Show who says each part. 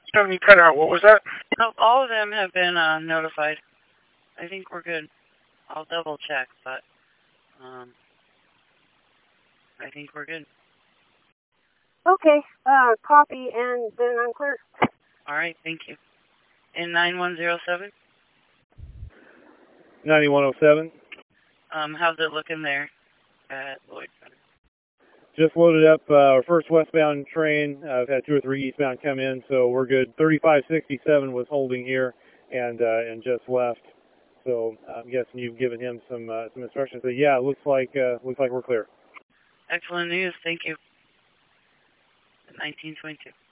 Speaker 1: You cut out. What was that?
Speaker 2: No, all of them have been notified. I think we're good. I'll double check, but I think we're good.
Speaker 3: Okay, copy, and then I'm clear.
Speaker 2: All right, thank you. In 9107?
Speaker 4: 9107.
Speaker 2: How's it looking there at Lloyd Center?
Speaker 4: Just loaded up our first westbound train. I've had 2 or 3 eastbound come in, so we're good. 3567 was holding here and just left. So I'm guessing you've given him some instructions. So yeah, looks like we're clear.
Speaker 2: Excellent news. Thank you. 1922.